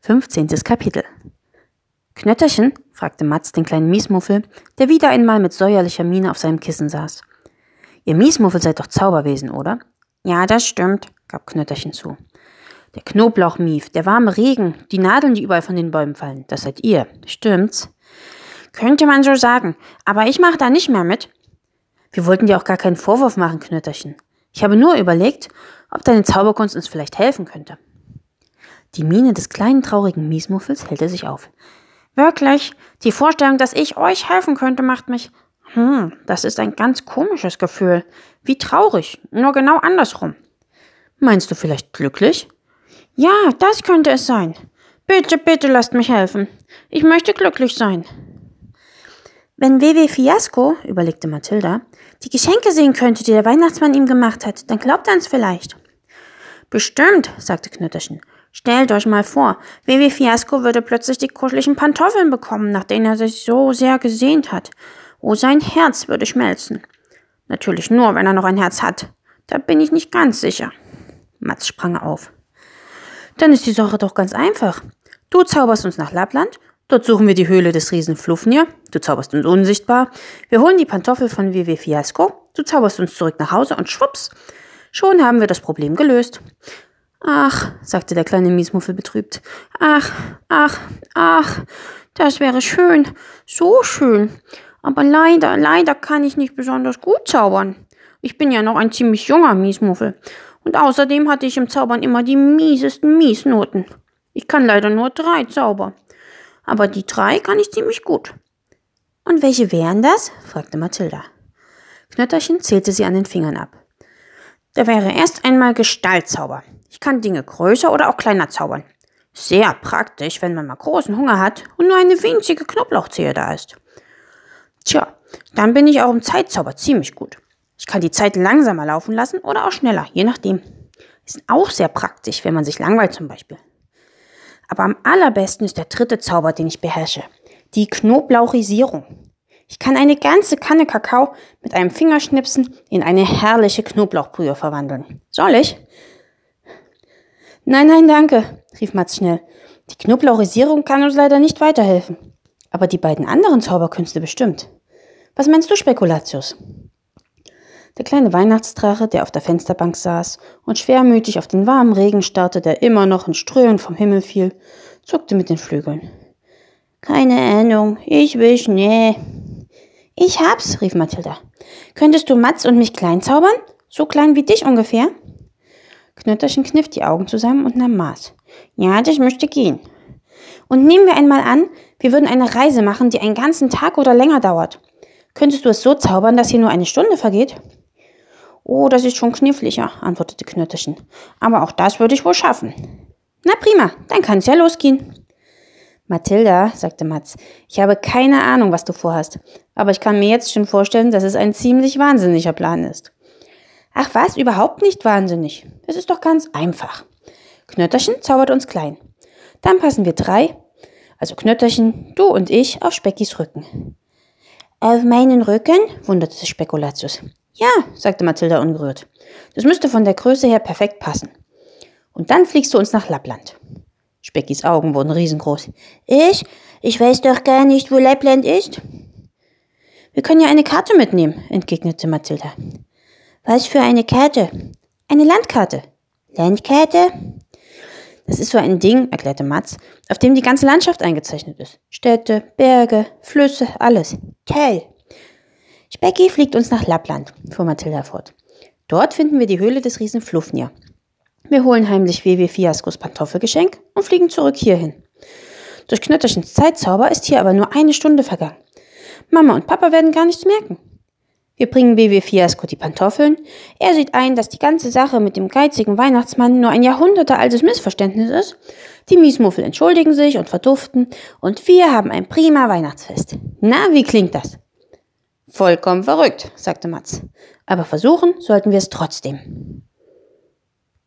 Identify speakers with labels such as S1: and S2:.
S1: 15. Kapitel. »Knötterchen?« fragte Matz den kleinen Miesmuffel, der wieder einmal mit säuerlicher Miene auf seinem Kissen saß. »Ihr Miesmuffel seid doch Zauberwesen, oder?« »Ja, das stimmt«, gab Knötterchen zu. »Der Knoblauchmief, der warme Regen, die Nadeln, die überall von den Bäumen fallen, das seid ihr, stimmt's?« »Könnte man so sagen, aber ich mache da nicht mehr mit.« »Wir wollten dir auch gar keinen Vorwurf machen, Knötterchen. Ich habe nur überlegt, ob deine Zauberkunst uns vielleicht helfen könnte.« Die Miene des kleinen, traurigen Miesmuffels hellte sich auf. »Wirklich? Die Vorstellung, dass ich euch helfen könnte, macht mich... das ist ein ganz komisches Gefühl. Wie traurig, nur genau andersrum.« »Meinst du vielleicht glücklich?« »Ja, das könnte es sein. Bitte, bitte lasst mich helfen. Ich möchte glücklich sein.« »Wenn WW Fiasko«, überlegte Mathilda, »die Geschenke sehen könnte, die der Weihnachtsmann ihm gemacht hat, dann glaubt er uns vielleicht.« »Bestimmt«, sagte Knötterchen. »Stellt euch mal vor, WW Fiasko würde plötzlich die kuscheligen Pantoffeln bekommen, nach denen er sich so sehr gesehnt hat. Oh, sein Herz würde schmelzen. Natürlich nur, wenn er noch ein Herz hat. Da bin ich nicht ganz sicher.« Matz sprang auf. »Dann ist die Sache doch ganz einfach. Du zauberst uns nach Lappland, dort suchen wir die Höhle des Riesen Flufnir, du zauberst uns unsichtbar, wir holen die Pantoffel von WW Fiasko, du zauberst uns zurück nach Hause und schwupps, schon haben wir das Problem gelöst.« »Ach«, sagte der kleine Miesmuffel betrübt, »ach, das wäre schön, so schön. Aber leider kann ich nicht besonders gut zaubern. Ich bin ja noch ein ziemlich junger Miesmuffel. Und außerdem hatte ich im Zaubern immer die miesesten Miesnoten. Ich kann leider nur 3 Zauber. Aber die 3 kann ich ziemlich gut.« »Und welche wären das?« fragte Mathilda. Knötterchen zählte sie an den Fingern ab. »Da wäre erst einmal Gestaltzauber. Ich kann Dinge größer oder auch kleiner zaubern. Sehr praktisch, wenn man mal großen Hunger hat und nur eine winzige Knoblauchzehe da ist. Tja, dann bin ich auch im Zeitzauber ziemlich gut. Ich kann die Zeit langsamer laufen lassen oder auch schneller, je nachdem. Ist auch sehr praktisch, wenn man sich langweilt zum Beispiel. Aber am allerbesten ist der 3. Zauber, den ich beherrsche. Die Knoblauchisierung. Ich kann eine ganze Kanne Kakao mit einem Fingerschnipsen in eine herrliche Knoblauchbrühe verwandeln. Soll ich?« Nein, danke«, rief Matz schnell. »Die Knoblauchisierung kann uns leider nicht weiterhelfen. Aber die beiden anderen Zauberkünste bestimmt. Was meinst du, Spekulatius?« Der kleine Weihnachtsdrache, der auf der Fensterbank saß und schwermütig auf den warmen Regen starrte, der immer noch in Strömen vom Himmel fiel, zuckte mit den Flügeln. »Keine Ahnung, nee.« »Ich hab's«, rief Mathilda. »Könntest du Matz und mich klein zaubern? So klein wie dich ungefähr?« Knötterchen kniff die Augen zusammen und nahm Maß. »Ja, das müsste gehen.« »Und nehmen wir einmal an, wir würden eine Reise machen, die einen ganzen Tag oder länger dauert. Könntest du es so zaubern, dass hier nur eine Stunde vergeht?« »Oh, das ist schon kniffliger«, antwortete Knötterchen. »Aber auch das würde ich wohl schaffen.« »Na prima, dann kann es ja losgehen.« »Mathilda«, sagte Matz, »ich habe keine Ahnung, was du vorhast, aber ich kann mir jetzt schon vorstellen, dass es ein ziemlich wahnsinniger Plan ist.« »Ach was, überhaupt nicht wahnsinnig. Es ist doch ganz einfach. Knötterchen zaubert uns klein. Dann passen wir 3, also Knötterchen, du und ich, auf Speckis Rücken.« »Auf meinen Rücken?« wunderte sich Spekulatius. »Ja«, sagte Mathilda ungerührt. »Das müsste von der Größe her perfekt passen. Und dann fliegst du uns nach Lappland.« Speckis Augen wurden riesengroß. Ich weiß doch gar nicht, wo Lappland ist.« »Wir können ja eine Karte mitnehmen«, entgegnete Mathilda. »Was für eine Karte?« »Eine Landkarte.« »Landkarte?« »Das ist so ein Ding«, erklärte Matz, »auf dem die ganze Landschaft eingezeichnet ist. Städte, Berge, Flüsse, alles. Toll!« »Specki fliegt uns nach Lappland«, fuhr Mathilda fort. »Dort finden wir die Höhle des Riesen Flufnir. Wir holen heimlich WW Fiaskos Pantoffelgeschenk und fliegen zurück hierhin. Durch Knötterchens Zeitzauber ist hier aber nur 1 Stunde vergangen. Mama und Papa werden gar nichts merken. Wir bringen WW Fiasko die Pantoffeln. Er sieht ein, dass die ganze Sache mit dem geizigen Weihnachtsmann nur ein jahrhundertealtes Missverständnis ist. Die Miesmuffel entschuldigen sich und verduften und wir haben ein prima Weihnachtsfest. Na, wie klingt das?« »Vollkommen verrückt«, sagte Matz. »Aber versuchen sollten wir es trotzdem.«